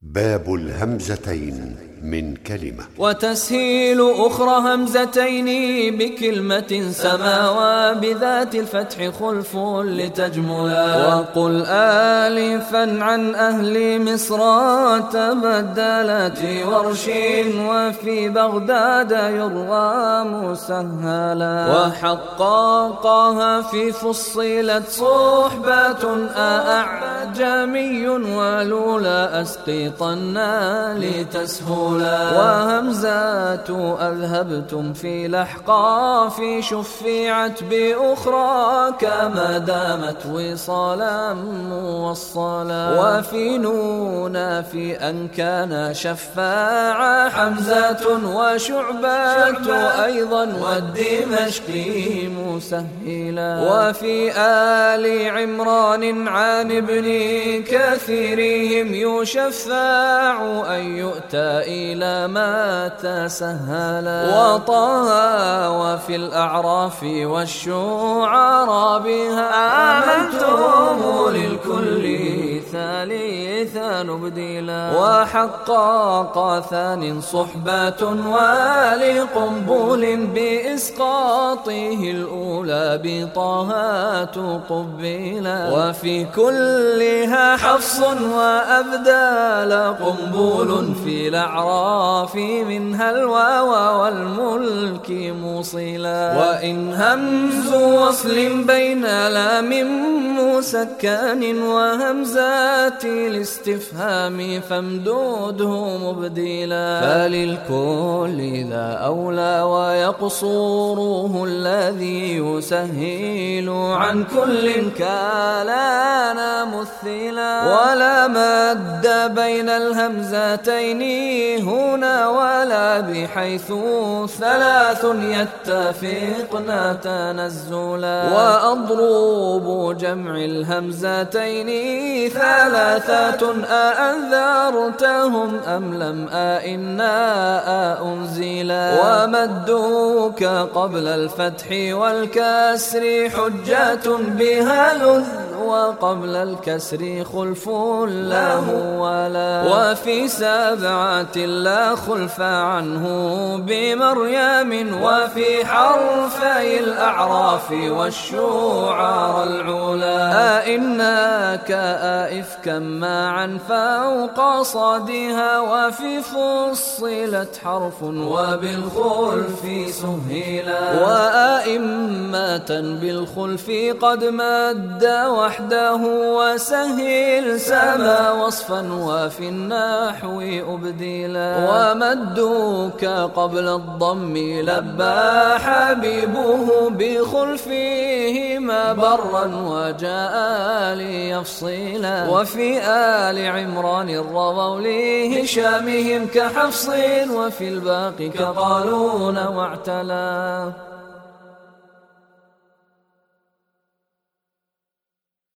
باب الهمزتين من كلمة. وتسهيل أخرى همزتين بكلمة سماوى بذات الفتح خلف لتجملا. وقل آلفا عن أهل مصر تبدلت ورش وفي بغداد يروى مسهلا. وحققها في فصلت صحبة أعجمي ولولا أسقطنا لتسهلا. وهمزات أذهبتم في لحقا في شفعت بأخرى كما دامت وصالا موصلا. وفي نونا في أن كان شفاعا حمزة وشعبة أيضا والدمشقي مسهلا. وفي آل عمران عن ابن كثيرهم يشفاع أن يؤتى إلى ما تسهلا. وطه وفي الأعراف والشعراء بها آمنتم للكل ثالثا نبدلا. وحقق ثان صحبة ولقنبول بإسقاطه الأولى بطهات قبلا. وفي كلها حفص وأبدال قنبول في الأعراف منها الواو والملك موصلا. وإن همز وصل بين لام مسكن وهمزات الاستفهام فامدوده مبدلا. فللكل ذا أولى ويقصوره الذي يسهل عن كل كالانا مثلا. ولا مد بين الهمزتين هنا ولا بحيث ثلاث يتفقن تنزلا. وأضرب جمع الهمزتين ثلاثة أأنذرتهم أم لم أئنا أنزلا. ومدوك قبل الفتح والكسر حجة بها لذ وقبل الكسر خلف له ولا. وفي سبعة لا خلف عنه بمريم وفي حرفي الأعراف والشعراء العلا. أئناك أئفكا معا فوق صادها وفي فصلت حرف وبالخلف سهلا. وأئمة بالخلف قد مد وحده وسهل سما وصفا وفي النحو أبدلا. ومدوك قبل الضم لبى حبيبه بخلفهما برا وجاء ليفصلا. وفي آل عمران الرضوا لهشامهم كحفص وفي الباقي كقالون واعتلا.